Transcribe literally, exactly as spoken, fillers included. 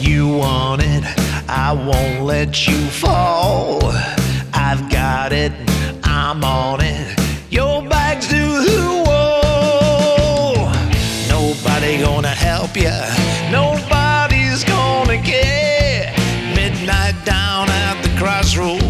you want it, I won't let you fall. I've got it, I'm on it. Your back's to the wall. Nobody gonna help you, nobody's gonna care. Midnight down at the crossroads.